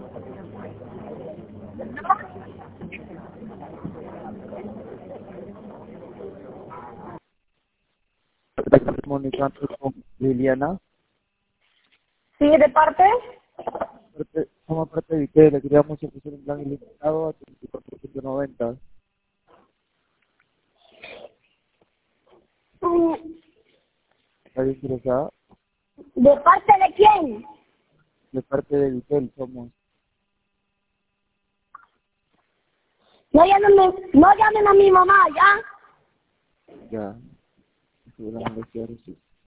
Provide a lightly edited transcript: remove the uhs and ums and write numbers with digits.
Estás comunicando con Liliana. Sí, ¿de parte? Somos parte de ustedes, le queríamos ofrecer un plan ilimitado a 34.90. Mm, ¿Está interesada? ¿De parte de quién? De parte de Vitel somos. No llamen a mi mamá, ¿ya? Ya. Seguramente sí.